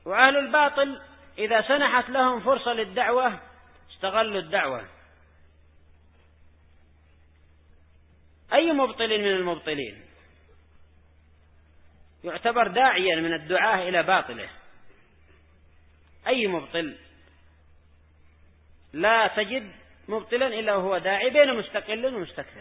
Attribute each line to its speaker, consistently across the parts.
Speaker 1: وأهل الباطل إذا سنحت لهم فرصة للدعوة استغلوا الدعوة. أي مبطل من المبطلين يعتبر داعيا من الدعاة إلى باطله؟ أي مبطل؟ لا تجد مبطلا إلا وهو داعي بين مستقل ومستكثر.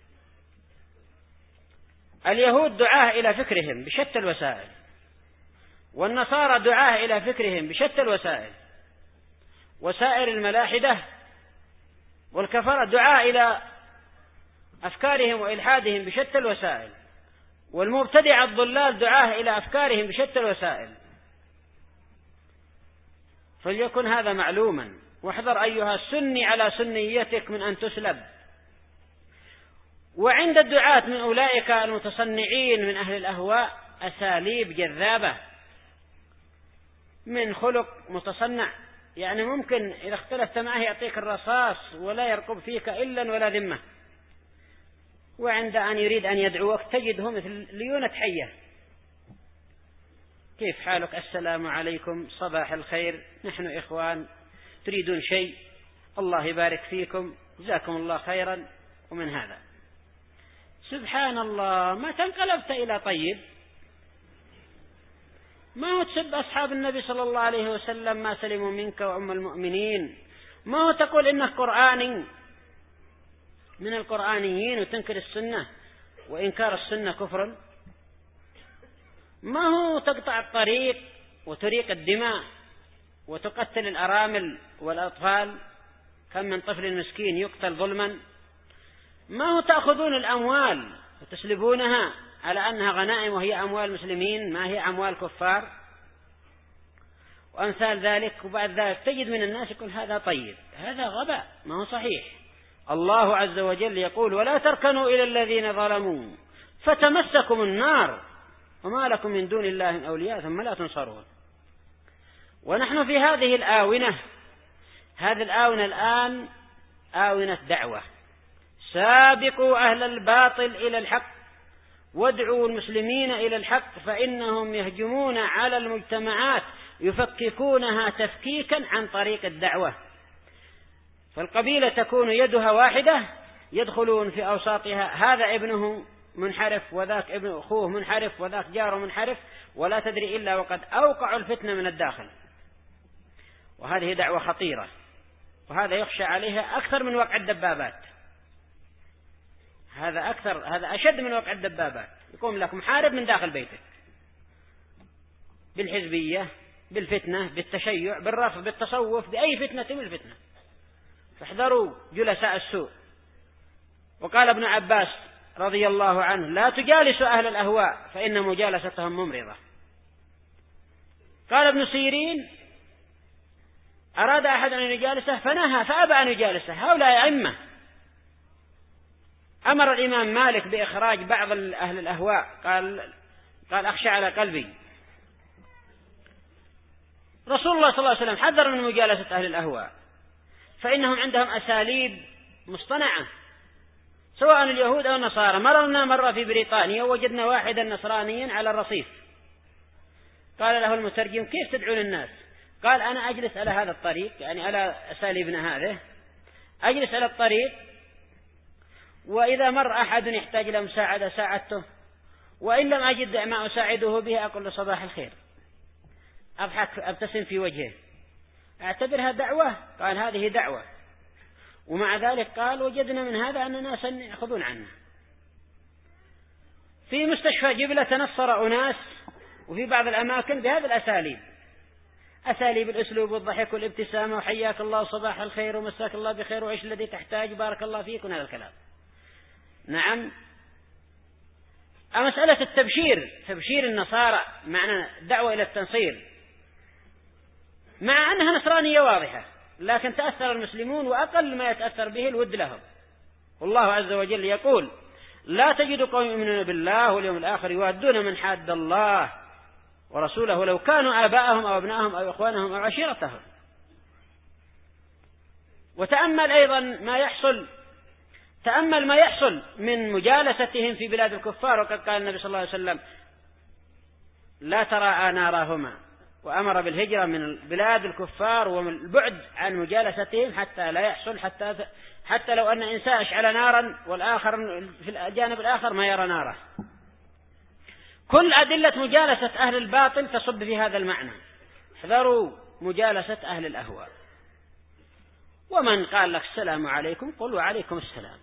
Speaker 1: اليهود دعاة إلى فكرهم بشتى الوسائل، والنصارى دعاة إلى فكرهم بشتى الوسائل، وسائر الملاحدة والكفرة دعاة إلى أفكارهم وإلحادهم بشتى الوسائل، والمبتدع الضلال دعاة إلى أفكارهم بشتى الوسائل. فليكن هذا معلوما، واحذر أيها السني على سنيتك من أن تسلب. وعند الدعاة من أولئك المتصنعين من أهل الأهواء أساليب جذابة من خلق متصنع، يعني ممكن إذا اختلفت معه يعطيك الرصاص ولا يرقب فيك إلا ولا ذمة، وعند أن يريد أن يدعوك تجده مثل ليونة حية. كيف حالك؟ السلام عليكم، صباح الخير، نحن إخوان، تريدون شيء؟ الله يبارك فيكم، جزاكم الله خيرا. ومن هذا سبحان الله ما تنقلبت إلى طيب، ما هو تسب أصحاب النبي صلى الله عليه وسلم ما سلموا منك وأم المؤمنين، ما هو تقول إنك قرآني من القرآنيين وتنكر السنة وإنكار السنة كفر، ما هو تقطع الطريق وتريق الدماء وتقتل الأرامل والأطفال، كم من طفل مسكين يقتل ظلما، ما هو تأخذون الأموال وتسلبونها على أنها غنائم وهي أموال مسلمين ما هي أموال كفار وأمثال ذلك. وبعد ذلك تجد من الناس يقول هذا طيب، هذا غباء، ما هو صحيح. الله عز وجل يقول ولا تركنوا إلى الذين ظلموا فتمسكم النار وما لكم من دون الله من أولياء ثم لا تنصرون. ونحن في هذه الآونة، هذه الآونة الآن آونة دعوة. سابقوا أهل الباطل إلى الحق وادعوا المسلمين إلى الحق، فإنهم يهجمون على المجتمعات يفككونها تفكيكا عن طريق الدعوة. فالقبيلة تكون يدها واحدة، يدخلون في أوساطها، هذا ابنه منحرف وذاك ابن أخوه منحرف وذاك جاره منحرف، ولا تدري إلا وقد أوقعوا الفتنة من الداخل. وهذه دعوة خطيرة، وهذا يخشى عليها أكثر من وقع الدبابات، هذا أشد من وقع الدبابات. يقوم لك محارب من داخل بيتك بالحزبية، بالفتنة، بالتشيع، بالرفض، بالتصوف، بأي فتنة من الفتنة. فاحذروا جلساء السوء. وقال ابن عباس رضي الله عنه لا تجالسوا أهل الأهواء فإن مجالستهم ممرضة. قال ابن سيرين أراد أحد أن يجالسه فنهى فأبى أن يجالسه، هؤلاء أئمة. أمر الإمام مالك بإخراج بعض أهل الأهواء، قال أخشى على قلبي. رسول الله صلى الله عليه وسلم حذر من مجالسة أهل الأهواء، فإنهم عندهم أساليب مصطنعة، سواء اليهود أو النصارى. مرة في بريطانيا وجدنا واحدا نصرانيا على الرصيف، قال له المترجم كيف تدعون الناس؟ قال أنا أجلس على هذا الطريق، يعني على أساليبنا هذه، أجلس على الطريق، وإذا مر أحد يحتاج إلى مساعدة ساعدته، وإن لم أجد ما أساعده به أقول له صباح الخير، أضحك أبتسم في وجهه. أعتبرها دعوة؟ قال هذه دعوة. ومع ذلك قال وجدنا من هذا أن ناسا يأخذون عنه. في مستشفى جبلة تنصر أناس، وفي بعض الأماكن بهذه الأساليب، أساليب الأسلوب والضحك والابتسامة وحياك الله صباح الخير ومساك الله بخير وعيش الذي تحتاج بارك الله فيك وهذا الكلام. نعم. مسألة تبشير النصارى معنى دعوة إلى التنصير، مع أنها نصرانية واضحة، لكن تأثر المسلمون وأقل ما يتأثر به الود لهم. والله عز وجل يقول لا تجد قوم يؤمنون بالله واليوم الآخر يوادون من حاد الله ورسوله لو كانوا آباءهم أو أبناءهم أو إخوانهم أو عشيرتهم. وتأمل أيضا ما يحصل من مجالستهم في بلاد الكفار. وقد قال النبي صلى الله عليه وسلم لا تراءى نارهما وأمر بالهجرة من بلاد الكفار والبعد عن مجالستهم حتى لا يحصل حتى لو أن إنسان أشعل نارا والآخر في الجانب الآخر ما يرى ناره. كل أدلة مجالسة أهل الباطل تصب في هذا المعنى: احذروا مجالسة أهل الأهواء. ومن قال لك السلام عليكم قل وعليكم السلام.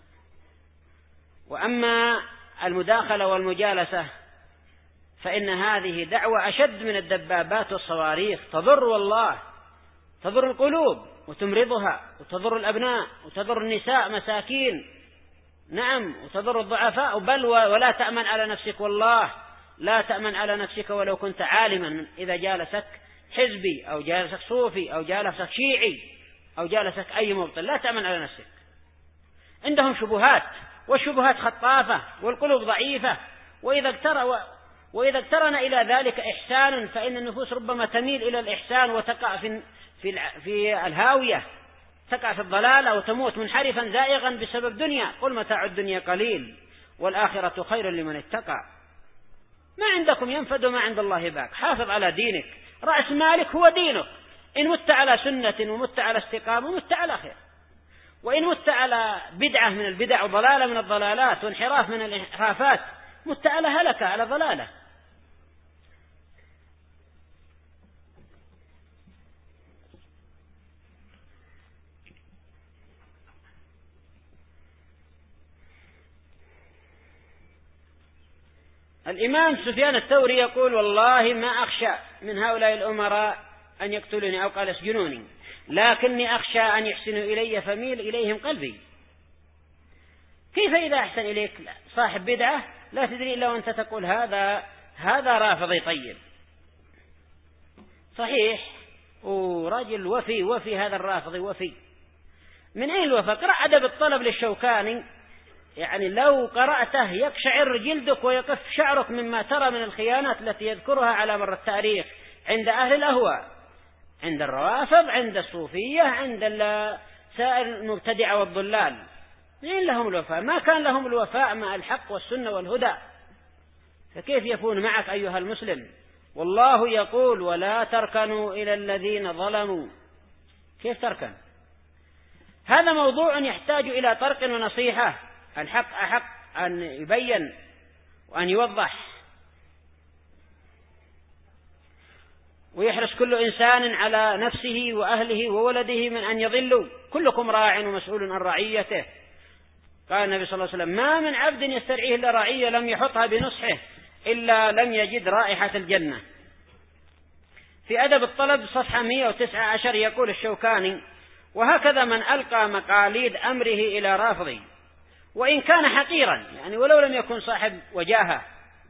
Speaker 1: وأما المداخلة والمجالسة فإن هذه دعوة أشد من الدبابات والصواريخ، تضر والله، تضر القلوب وتمرضها، وتضر الأبناء، وتضر النساء مساكين، نعم، وتضر الضعفاء، بل ولا تأمن على نفسك، والله لا تأمن على نفسك ولو كنت عالما. إذا جالسك حزبي أو جالسك صوفي أو جالسك شيعي أو جالسك أي مبطل، لا تأمن على نفسك. عندهم شبهات، والشبهات خطافة، والقلوب ضعيفة، وإذا اقترن إلى ذلك إحسان فإن النفوس ربما تميل إلى الإحسان وتقع في الهاوية، تقع في الضلالة وتموت منحرفا زائغا بسبب دنيا. قل متاع الدنيا قليل والآخرة خير لمن اتقى. ما عندكم ينفد وما عند الله باق. حافظ على دينك، رأس مالك هو دينك. إن مت على سنة ومت على استقامة مت على خير، وإن مت على بدعة من البدع وضلالة من الضلالات وانحراف من الانحرافات مت على هلكة، على ضلالة. الإمام سفيان الثوري يقول: والله ما أخشى من هؤلاء الأمراء أن يقتلوني أو قال يسجنوني، لكني أخشى أن يحسنوا إلي فميل إليهم قلبي. كيف إذا أحسن إليك صاحب بدعة لا تدري إلا وأنت تقول هذا رافضي طيب صحيح، ورجل وفي هذا الرافضي وفي. من أين الوفاء؟ قرأ أدب الطلب للشوكاني، يعني لو قرأته يقشعر جلدك ويقف شعرك مما ترى من الخيانات التي يذكرها على مر التاريخ عند أهل الأهواء، عند الروافض، عند الصوفية، عند سائر المبتدعة والضلال. من لهم الوفاء؟ ما كان لهم الوفاء مع الحق والسنة والهدى، فكيف يكون معك أيها المسلم؟ والله يقول: ولا تركنوا إلى الذين ظلموا. كيف تركن؟ هذا موضوع يحتاج إلى طرق ونصيحة. الحق أحق أن يبين وأن يوضح، ويحرص كل إنسان على نفسه وأهله وولده من أن يضلوا. كلكم راع ومسؤول عن رعيته. قال النبي صلى الله عليه وسلم: ما من عبد يسترعيه إلا رعية لم يحطها بنصحه إلا لم يجد رائحة الجنة. في أدب الطلب صفحة 119 يقول الشوكاني: وهكذا من ألقى مقاليد أمره إلى رافضي وإن كان حقيرا، يعني ولو لم يكن صاحب وجاهة،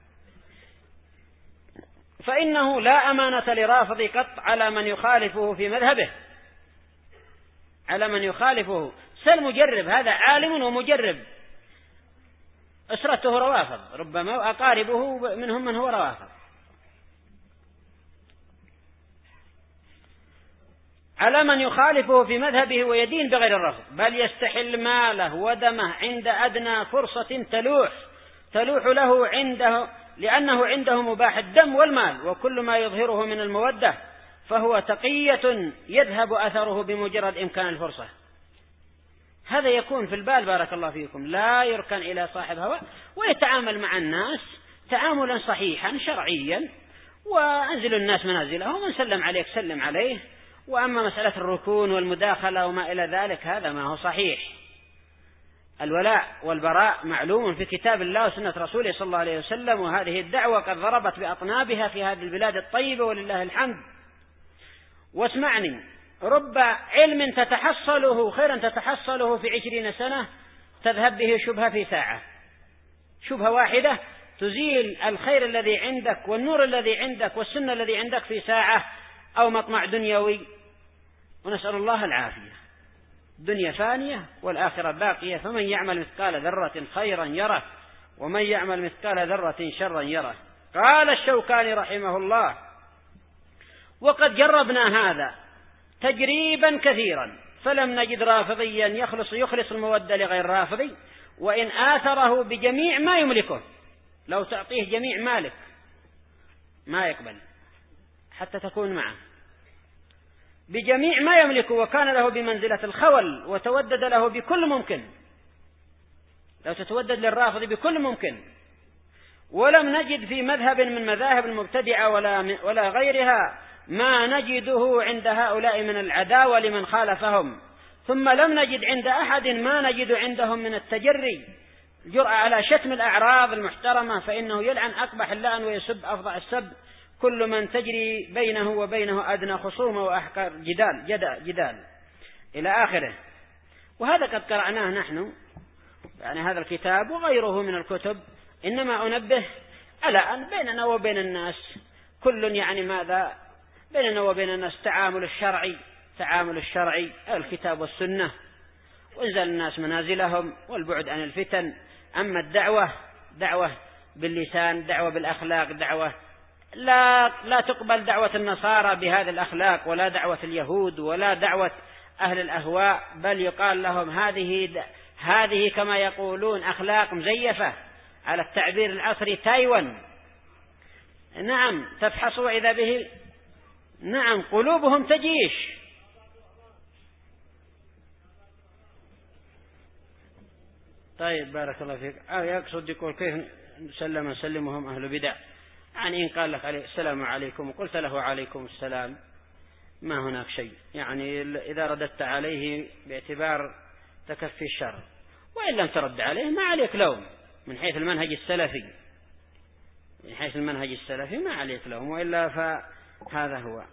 Speaker 1: فإنه لا أمانة لرافض قط على من يخالفه في مذهبه. على من يخالفه سل مجرب، هذا عالم ومجرب، أسرته روافض ربما وأقاربه منهم من هو روافض. على من يخالفه في مذهبه ويدين بغير الرفض، بل يستحل ماله ودمه عند أدنى فرصة تلوح له عنده، لأنه عنده مباح الدم والمال وكل ما يظهره من المودة، فهو تقية يذهب أثره بمجرد إمكان الفرصة. هذا يكون في البال بارك الله فيكم. لا يركن إلى صاحب هواء، ويتعامل مع الناس تعاملا صحيحا شرعيا، وأنزل الناس منازلهم، ومن سلم عليك سلم عليه. وأما مسألة الركون والمداخلة وما إلى ذلك هذا ما هو صحيح. الولاء والبراء معلوم في كتاب الله وسنة رسوله صلى الله عليه وسلم، وهذه الدعوة قد ضربت بأطنابها في هذه البلاد الطيبة ولله الحمد. واسمعني، رب علم تتحصله خيرا تتحصله في 20 سنة تذهب به شبهة في ساعة. شبهة واحدة تزيل الخير الذي عندك والنور الذي عندك والسنة الذي عندك في ساعة، أو مطمع دنيوي، ونسأل الله العافية. الدنيا فانية والآخرة باقية، فمن يعمل مثقال ذرة خيرا يره ومن يعمل مثقال ذرة شرا يره. قال الشوكاني رحمه الله: وقد جربنا هذا تجريبا كثيرا فلم نجد رافضيا يخلص المودة لغير رافضي، وإن آثره بجميع ما يملكه. لو تعطيه جميع مالك ما يقبل، حتى تكون معه بجميع ما يملك، وكان له بمنزلة الخول وتودد له بكل ممكن، لو تتودد للرافض بكل ممكن. ولم نجد في مذهب من مذاهب المبتدعة ولا غيرها ما نجده عند هؤلاء من العداوة لمن خالفهم، ثم لم نجد عند أحد ما نجد عندهم من التجري، الجرأة على شتم الأعراض المحترمة، فإنه يلعن أقبح اللعن ويسب أفظع السب كل من تجري بينه وبينه أدنى خصومة وأحقر جدال إلى آخره. وهذا قد قرأناه نحن، يعني هذا الكتاب وغيره من الكتب، إنما أنبه على أن بيننا وبين الناس كل يعني ماذا بيننا وبين الناس تعامل الشرعي الكتاب والسنة، وإنزل الناس منازلهم والبعد عن الفتن. أما دعوة باللسان، دعوة بالأخلاق، دعوة لا تقبل دعوة النصارى بهذه الأخلاق، ولا دعوة اليهود، ولا دعوة أهل الأهواء، بل يقال لهم هذه كما يقولون أخلاق مزيفة، على التعبير العصري تايوان. نعم، تفحص وإذا به نعم قلوبهم تجيش. طيب بارك الله فيك. يقصد يقول كيف نسلمهم أهل بدع، يعني إن قال لك السلام عليكم وقلت له عليكم السلام ما هناك شيء، يعني إذا رددت عليه باعتبار تكفي الشر، وإن لم ترد عليه ما عليك لوم من حيث المنهج السلفي ما عليك لوم، وإلا فهذا هو.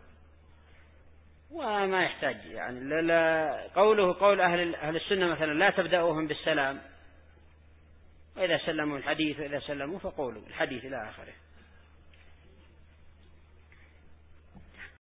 Speaker 1: وما يحتاج يعني قوله قول أهل السنة مثلا لا تبدأوهم بالسلام، وإذا سلموا الحديث وإذا سلموا فقولوا الحديث إلى آخره.